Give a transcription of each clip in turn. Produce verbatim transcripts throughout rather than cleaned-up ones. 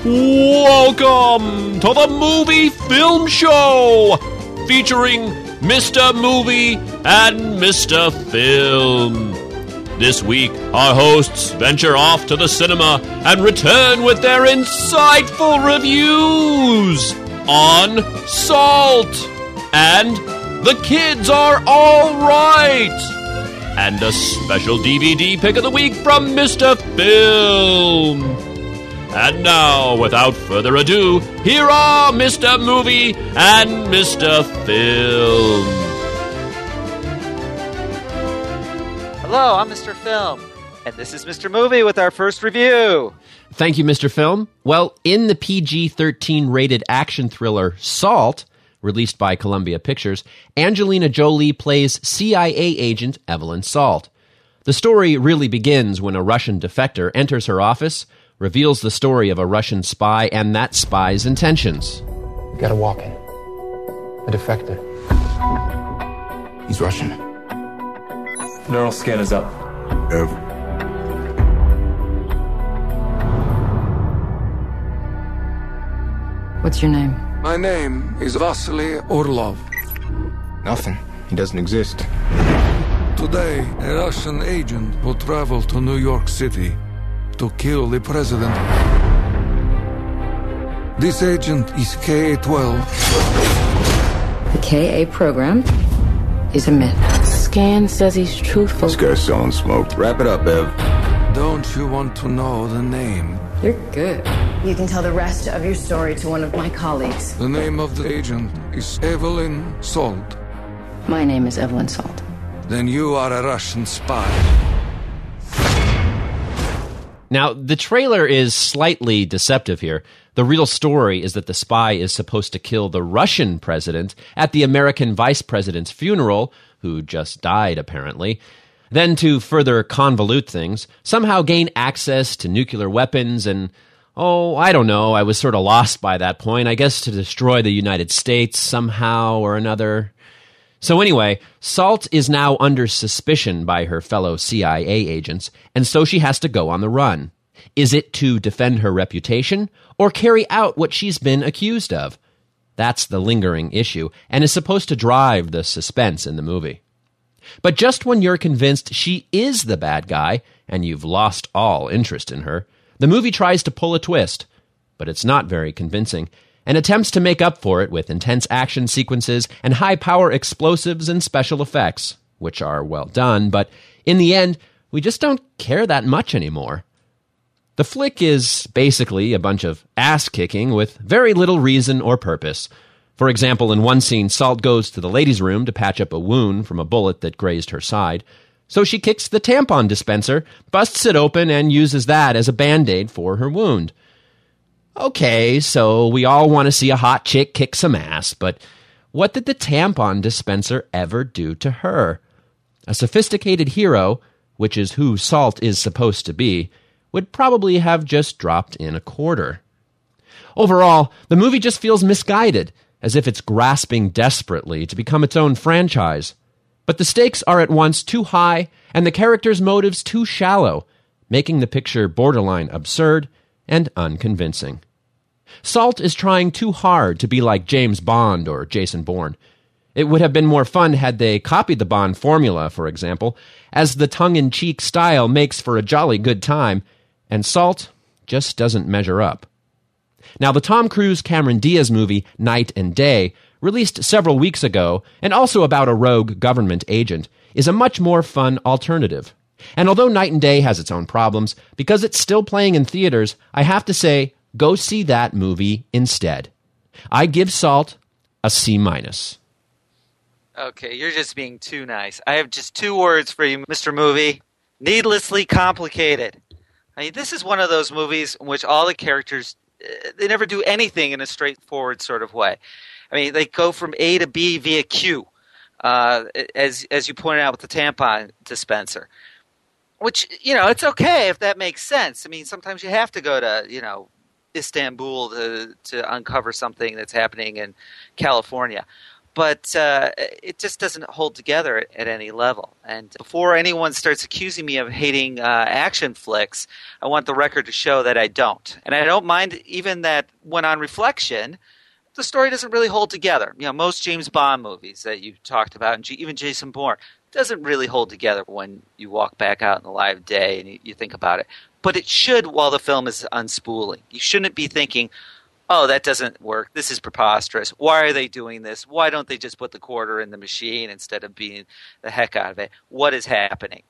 Welcome to the Movie Film Show, featuring Mister Movie and Mister Film. This week, our hosts venture off to the cinema and return with their insightful reviews on Salt and The Kids Are All Right, and a special D V D pick of the week from Mister Film. And now, without further ado, here are Mister Movie and Mister Film. Hello, I'm Mister Film, and this is Mister Movie with our first review. Thank you, Mister Film. Well, in the P G thirteen rated action thriller Salt, released by Columbia Pictures, Angelina Jolie plays C I A agent Evelyn Salt. The story really begins when a Russian defector enters her office, reveals the story of a Russian spy and that spy's intentions. You gotta walk in. A defector. He's Russian. Neural scan is up. Ev. What's your name? My name is Vasily Orlov. Nothing. He doesn't exist. Today, a Russian agent will travel to New York City to kill the president. This agent is K A twelve. The K A program is a myth. Scan says he's truthful. This guy's selling smoke. Wrap it up, Ev. Don't you want to know the name? You're good. You can tell the rest of your story to one of my colleagues. The name of the agent is Evelyn Salt. My name is Evelyn Salt. Then you are a Russian spy. Now, the trailer is slightly deceptive here. The real story is that the spy is supposed to kill the Russian president at the American vice president's funeral, who just died, apparently. Then, to further convolute things, somehow gain access to nuclear weapons and, oh, I don't know, I was sort of lost by that point. I guess to destroy the United States somehow or another. So anyway, Salt is now under suspicion by her fellow C I A agents, and so she has to go on the run. Is it to defend her reputation, or carry out what she's been accused of? That's the lingering issue, and is supposed to drive the suspense in the movie. But just when you're convinced she is the bad guy, and you've lost all interest in her, the movie tries to pull a twist, but it's not very convincing, and attempts to make up for it with intense action sequences and high-power explosives and special effects, which are well done, but in the end, we just don't care that much anymore. The flick is basically a bunch of ass-kicking with very little reason or purpose. For example, in one scene, Salt goes to the ladies' room to patch up a wound from a bullet that grazed her side, so she kicks the tampon dispenser, busts it open, and uses that as a Band-Aid for her wound. Okay, so we all want to see a hot chick kick some ass, but what did the tampon dispenser ever do to her? A sophisticated hero, which is who Salt is supposed to be, would probably have just dropped in a quarter. Overall, the movie just feels misguided, as if it's grasping desperately to become its own franchise. But the stakes are at once too high, and the characters' motives too shallow, making the picture borderline absurd and unconvincing. Salt is trying too hard to be like James Bond or Jason Bourne. It would have been more fun had they copied the Bond formula, for example, as the tongue-in-cheek style makes for a jolly good time, and Salt just doesn't measure up. Now, the Tom Cruise-Cameron Diaz movie Night and Day, released several weeks ago, and also about a rogue government agent, is a much more fun alternative. And although Night and Day has its own problems, because it's still playing in theaters, I have to say, go see that movie instead. I give Salt a C minus. Okay, you're just being too nice. I have just two words for you, Mister Movie. Needlessly complicated. I mean, this is one of those movies in which all the characters, they never do anything in a straightforward sort of way. I mean, they go from A to B via Q, uh, as as you pointed out with the tampon dispenser. Which, you know, it's okay if that makes sense. I mean, sometimes you have to go to, you know, Istanbul to to uncover something that's happening in California. but uh, it just doesn't hold together at, at any level. And before anyone starts accusing me of hating uh, action flicks, I want the record to show that I don't. And I don't mind even that when on reflection, the story doesn't really hold together. You know, most James Bond movies that you talked about, and even Jason Bourne, doesn't really hold together when you walk back out in the light of day and you, you think about it. But it should while the film is unspooling. You shouldn't be thinking, oh, that doesn't work. This is preposterous. Why are they doing this? Why don't they just put the quarter in the machine instead of beating the heck out of it? What is happening?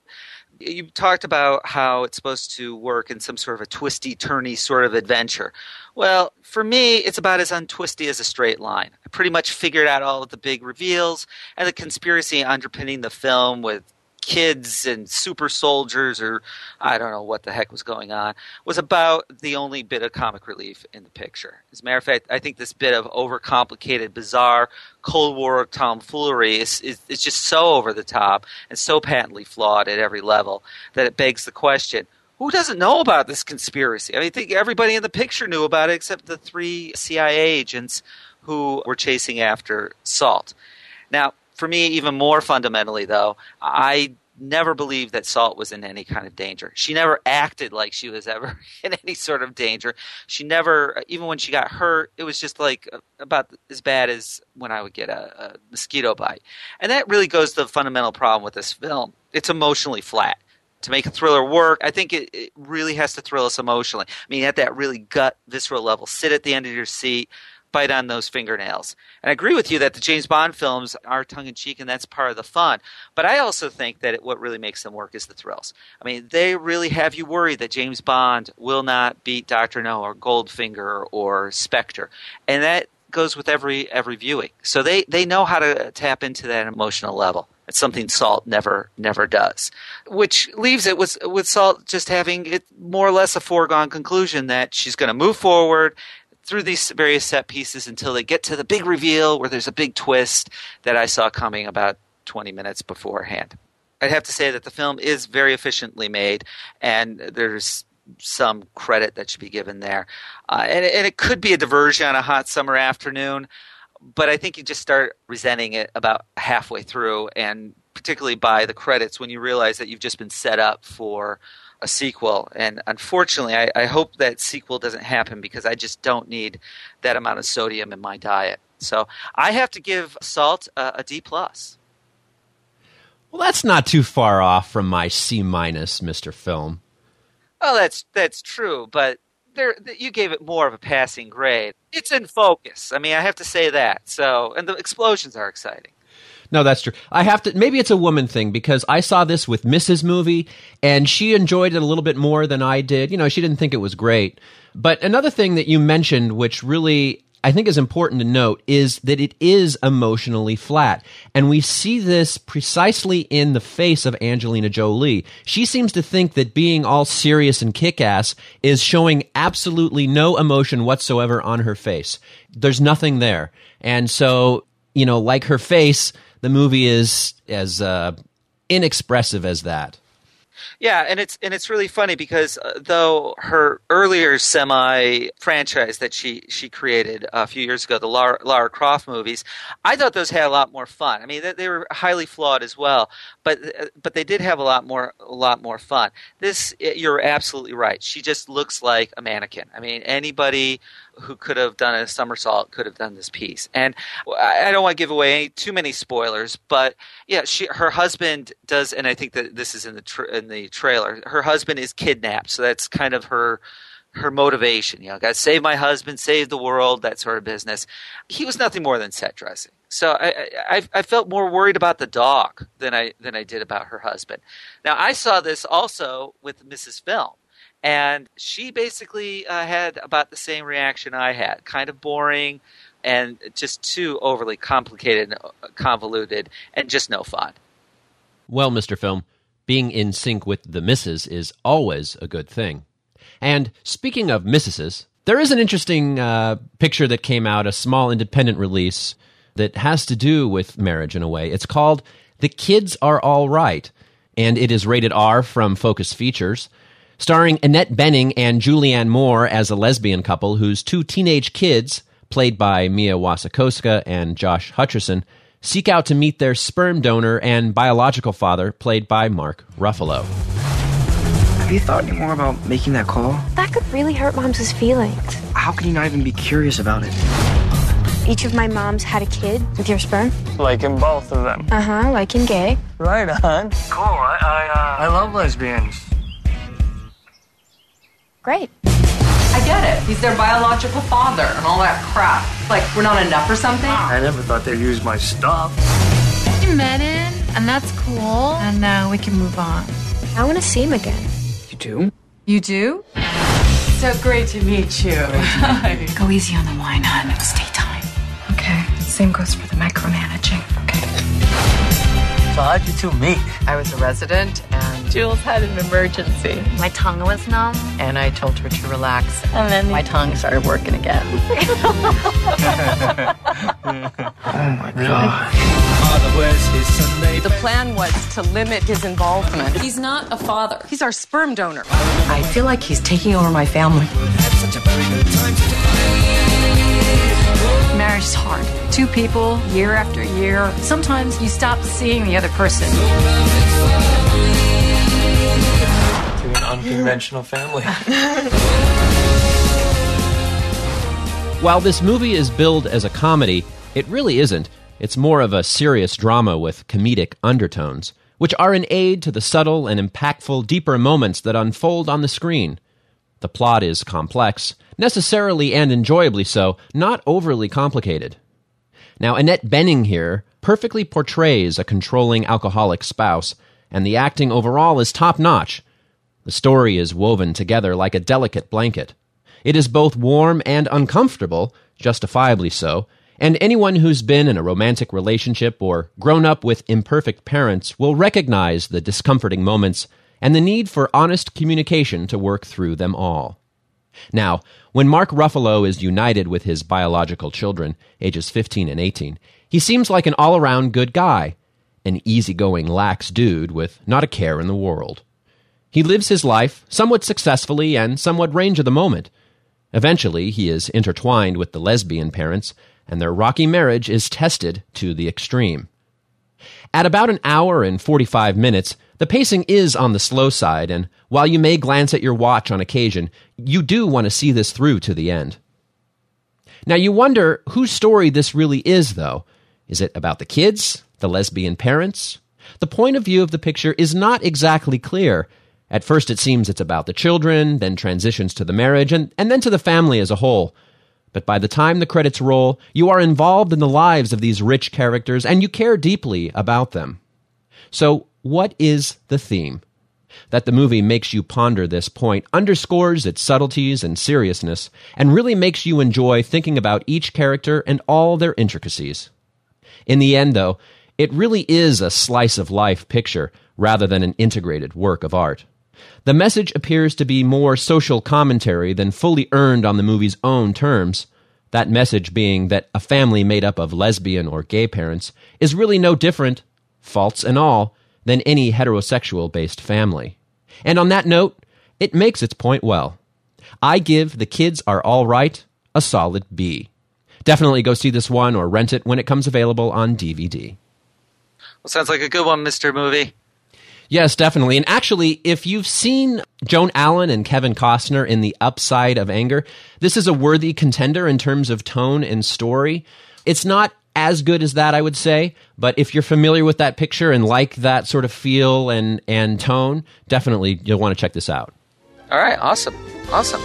You talked about how it's supposed to work in some sort of a twisty-turny sort of adventure. Well, for me, it's about as untwisty as a straight line. I pretty much figured out all of the big reveals and the conspiracy underpinning the film with kids and super soldiers, or I don't know what the heck was going on, was about the only bit of comic relief in the picture. As a matter of fact, I think this bit of overcomplicated, bizarre Cold War tomfoolery is, is, is just so over the top and so patently flawed at every level that it begs the question, who doesn't know about this conspiracy? I mean, I think everybody in the picture knew about it except the three C I A agents who were chasing after Salt. Now, for me, even more fundamentally, though, I never believed that Salt was in any kind of danger. She never acted like she was ever in any sort of danger. She never, even when she got hurt, it was just like about as bad as when I would get a, a mosquito bite. And that really goes to the fundamental problem with this film. It's emotionally flat. To make a thriller work, I think it, it really has to thrill us emotionally. I mean, at that really gut, visceral level, sit at the end of your seat, bite on those fingernails. And I agree with you that the James Bond films are tongue-in-cheek, and that's part of the fun. But I also think that it, what really makes them work is the thrills. I mean, they really have you worried that James Bond will not beat Doctor No or Goldfinger or Spectre. And that goes with every every viewing. So they, they know how to tap into that emotional level. It's something Salt never never does, which leaves it with with Salt just having it more or less a foregone conclusion that she's going to move forward through these various set pieces until they get to the big reveal where there's a big twist that I saw coming about twenty minutes beforehand. I'd have to say that the film is very efficiently made, and there's some credit that should be given there. Uh, and, and it could be a diversion on a hot summer afternoon, but I think you just start resenting it about halfway through, and particularly by the credits when you realize that you've just been set up for a sequel. And unfortunately, I, I hope that sequel doesn't happen because I just don't need that amount of sodium in my diet. So I have to give Salt a, a D plus. Well, that's not too far off from my C minus, Mister Film. Oh, that's that's true, but there you gave it more of a passing grade. It's in focus. I mean, I have to say that. So, and the explosions are exciting. No, that's true. I have to, maybe it's a woman thing because I saw this with Missus Movie and she enjoyed it a little bit more than I did. You know, she didn't think it was great. But another thing that you mentioned, which really I think is important to note, is that it is emotionally flat. And we see this precisely in the face of Angelina Jolie. She seems to think that being all serious and kick-ass is showing absolutely no emotion whatsoever on her face. There's nothing there. And so, you know, like her face, the movie is as uh, inexpressive as that. Yeah, and it's and it's really funny because uh, though her earlier semi-franchise that she, she created a few years ago, the Lara, Lara Croft movies, I thought those had a lot more fun. I mean, they, they were highly flawed as well, but but they did have a lot more a lot more fun. This, you're absolutely right. She just looks like a mannequin. I mean, anybody who could have done a somersault could have done this piece. And I don't want to give away any, too many spoilers, but yeah, she her husband does, and I think that this is in the tra- in the trailer. Her husband is kidnapped, so that's kind of her her motivation. You know, got to save my husband, save the world, that sort of business. He was nothing more than set dressing. So I, I I felt more worried about the dog than I than I did about her husband. Now I saw this also with Missus Film. And she basically uh, had about the same reaction I had. Kind of boring and just too overly complicated and convoluted and just no fun. Well, Mister Film, being in sync with the missus is always a good thing. And speaking of missuses, there is an interesting uh, picture that came out, a small independent release that has to do with marriage in a way. It's called The Kids Are All Right, and it is rated R from Focus Features. Starring Annette Bening and Julianne Moore as a lesbian couple whose two teenage kids, played by Mia Wasikowska and Josh Hutcherson, seek out to meet their sperm donor and biological father, played by Mark Ruffalo. Have you thought any more about making that call? That could really hurt Mom's feelings. How can you not even be curious about it? Each of my moms had a kid with your sperm? Like in both of them. Uh-huh, like in gay. Right on. Cool, I, I, uh, I love lesbians. Great. I get it. He's their biological father and all that crap. Like, we're not enough or something? I never thought they'd use my stuff. You met him, and that's cool. And now we can move on. I want to see him again. You do? You do? So great to meet you. Go easy on the wine, hon. It's daytime. Okay. Same goes for the micromanaging. Okay. So how'd you two meet? I was a resident, and Jules had an emergency. My tongue was numb. and I told her to relax. And then my tongue started working again. Oh my God. The plan was to limit his involvement. He's not a father. He's our sperm donor. I feel like he's taking over my family. Marriage is hard. Two people, year after year. Sometimes you stop seeing the other person. To an unconventional family. While this movie is billed as a comedy, it really isn't. It's more of a serious drama with comedic undertones, which are an aid to the subtle and impactful deeper moments that unfold on the screen. The plot is complex, necessarily and enjoyably so, not overly complicated. Now, Annette Bening here perfectly portrays a controlling alcoholic spouse, and the acting overall is top-notch. The story is woven together like a delicate blanket. It is both warm and uncomfortable, justifiably so, and anyone who's been in a romantic relationship or grown up with imperfect parents will recognize the discomforting moments and the need for honest communication to work through them all. Now, when Mark Ruffalo is united with his biological children, ages fifteen and eighteen, he seems like an all-around good guy, an easygoing, lax dude with not a care in the world. He lives his life somewhat successfully and somewhat range of the moment. Eventually, he is intertwined with the lesbian parents, and their rocky marriage is tested to the extreme. At about an hour and forty-five minutes, the pacing is on the slow side, and while you may glance at your watch on occasion, you do want to see this through to the end. Now, you wonder whose story this really is, though. Is it about the kids, the lesbian parents? The point of view of the picture is not exactly clear. At first it seems it's about the children, then transitions to the marriage, and, and then to the family as a whole. But by the time the credits roll, you are involved in the lives of these rich characters, and you care deeply about them. So, what is the theme? That the movie makes you ponder this point underscores its subtleties and seriousness, and really makes you enjoy thinking about each character and all their intricacies. In the end, though, it really is a slice-of-life picture rather than an integrated work of art. The message appears to be more social commentary than fully earned on the movie's own terms, that message being that a family made up of lesbian or gay parents is really no different, faults and all, than any heterosexual-based family. And on that note, it makes its point well. I give The Kids Are All Right a solid B. Definitely go see this one or rent it when it comes available on D V D. Well, sounds like a good one, Mister Movie. Yes, definitely. And actually, if you've seen Joan Allen and Kevin Costner in The Upside of Anger, this is a worthy contender in terms of tone and story. It's not as good as that, I would say, but if you're familiar with that picture and like that sort of feel and, and tone, definitely you'll want to check this out. All right, awesome. Awesome.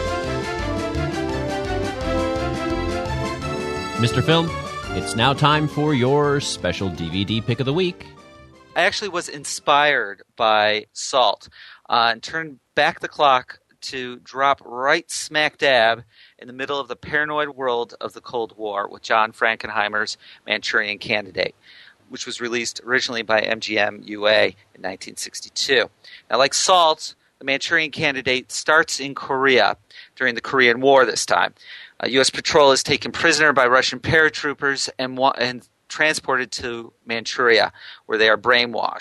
Mister Film, it's now time for your special D V D pick of the week. I actually was inspired by Salt uh, and turned back the clock to drop right smack dab in the middle of the paranoid world of the Cold War with John Frankenheimer's Manchurian Candidate, which was released originally by M G M U A in nineteen sixty-two. Now, like Salt, the Manchurian Candidate starts in Korea during the Korean War this time. Uh, U S patrol is taken prisoner by Russian paratroopers and, wa- and transported to Manchuria, where they are brainwashed.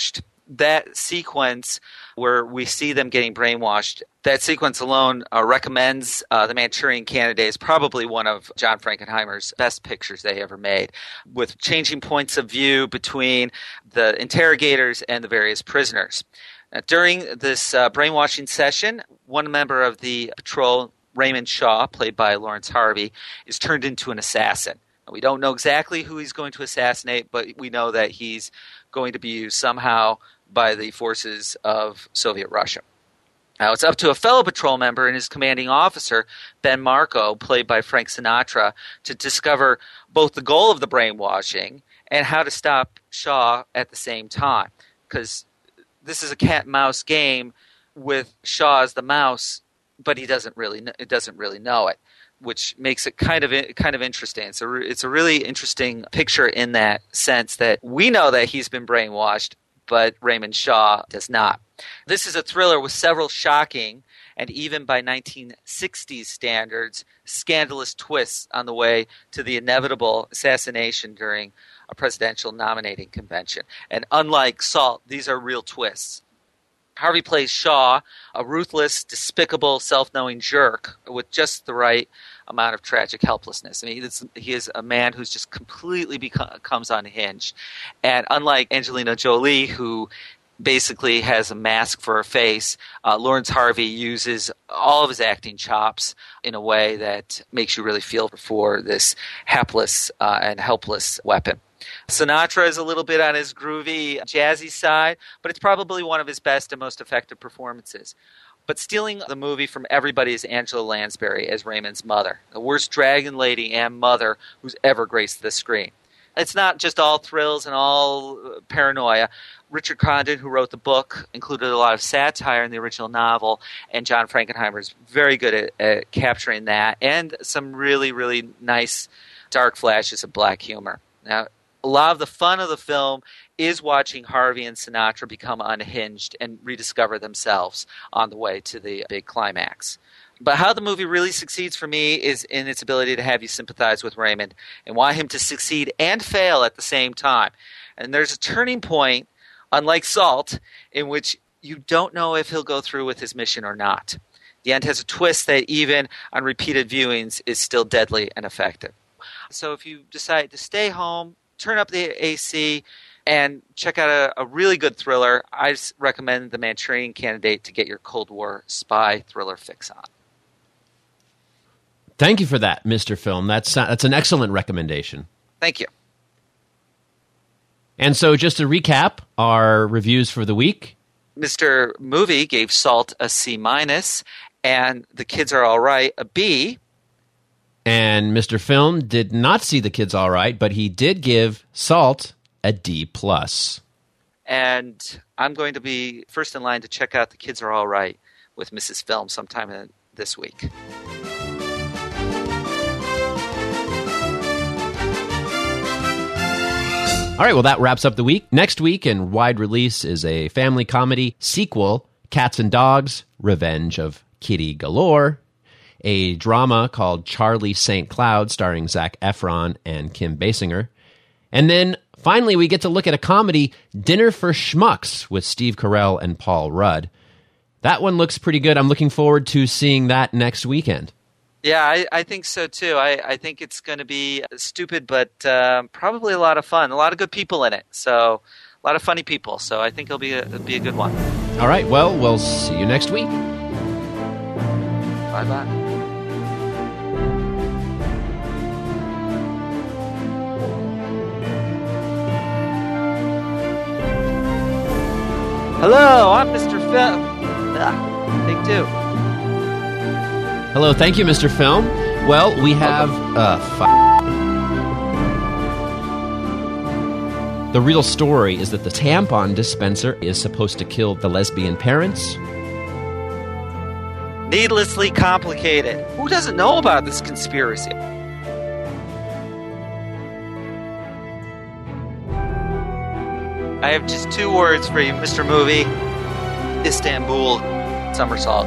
that sequence where we see them getting brainwashed, that sequence alone uh, recommends uh, The Manchurian Candidate is probably one of John Frankenheimer's best pictures they ever made, with changing points of view between the interrogators and the various prisoners. Now, during this uh, brainwashing session, one member of the patrol, Raymond Shaw, played by Lawrence Harvey, is turned into an assassin. Now, we don't know exactly who he's going to assassinate, but we know that he's going to be used somehow by the forces of Soviet Russia. Now, it's up to a fellow patrol member and his commanding officer, Ben Marco, played by Frank Sinatra, to discover both the goal of the brainwashing and how to stop Shaw at the same time. Because this is a cat-and-mouse game with Shaw as the mouse, but he doesn't really it doesn't really know it, which makes it kind of kind of interesting. It's a it's a really interesting picture in that sense that we know that he's been brainwashed, but Raymond Shaw does not. This is a thriller with several shocking and even by nineteen sixties standards, scandalous twists on the way to the inevitable assassination during a presidential nominating convention. And unlike Salt, these are real twists. Harvey plays Shaw, a ruthless, despicable, self-knowing jerk with just the right amount of tragic helplessness. I mean, it's, he is a man who's just completely becomes unhinged. And unlike Angelina Jolie, who basically has a mask for her face, uh, Lawrence Harvey uses all of his acting chops in a way that makes you really feel for this hapless uh, and helpless weapon. Sinatra is a little bit on his groovy, jazzy side, but it's probably one of his best and most effective performances. But stealing the movie from everybody is Angela Lansbury as Raymond's mother, the worst dragon lady and mother who's ever graced the screen. It's not just all thrills and all paranoia. Richard Condon, who wrote the book, included a lot of satire in the original novel, and John Frankenheimer is very good at, at capturing that, and some really, really nice dark flashes of black humor. Now, a lot of the fun of the film is watching Harvey and Sinatra become unhinged and rediscover themselves on the way to the big climax. But how the movie really succeeds for me is in its ability to have you sympathize with Raymond and want him to succeed and fail at the same time. And there's a turning point, unlike Salt, in which you don't know if he'll go through with his mission or not. The end has a twist that even on repeated viewings is still deadly and effective. So if you decide to stay home, turn up the A C, and check out a, a really good thriller, I recommend The Manchurian Candidate to get your Cold War spy thriller fix on. Thank you for that, Mister Film. That's uh, that's an excellent recommendation. Thank you. And so just to recap our reviews for the week. Mister Movie gave Salt a C minus, and The Kids Are All Right a B. And Mister Film did not see The Kids All Right, but he did give Salt a D plus. And I'm going to be first in line to check out The Kids Are All Right with Missus Film sometime in, this week. All right, well, that wraps up the week. Next week in wide release is a family comedy sequel, Cats and Dogs, Revenge of Kitty Galore, a drama called Charlie Saint Cloud starring Zac Efron and Kim Basinger. And then finally we get to look at a comedy, Dinner for Schmucks, with Steve Carell and Paul Rudd. That one looks pretty good. I'm looking forward to seeing that next weekend. Yeah, I, I think so too. I, I think it's going to be stupid, but uh, probably a lot of fun. A lot of good people in it. So a lot of funny people. So I think it'll be a, it'll be a good one. All right, well, we'll see you next week. Bye-bye. Hello, I'm Mister Film. Ah, take two. Hello, thank you, Mister Film. Well, we have uh, fi- The real story is that the tampon dispenser is supposed to kill the lesbian parents. Needlessly complicated. Who doesn't know about this conspiracy? I have just two words for you, Mister Movie. Istanbul somersault.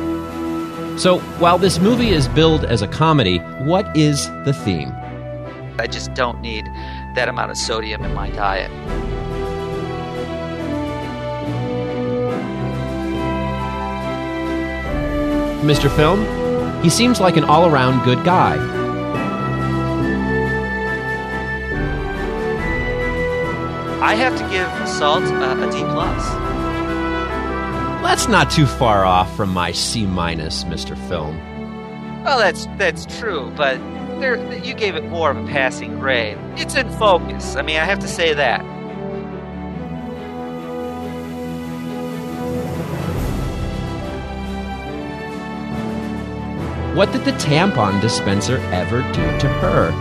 So, while this movie is billed as a comedy, what is the theme? I just don't need that amount of sodium in my diet. Mister Film, he seems like an all-around good guy. I have to give Salt uh, a D plus. That's not too far off from my C minus, Mister Film. Well, that's that's true, but there you gave it more of a passing grade. It's in focus. I mean, I have to say that. What did the tampon dispenser ever do to her?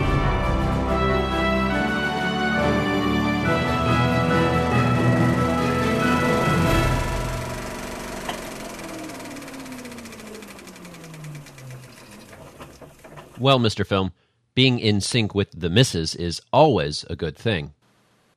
Well, Mister Film, being in sync with the missus is always a good thing.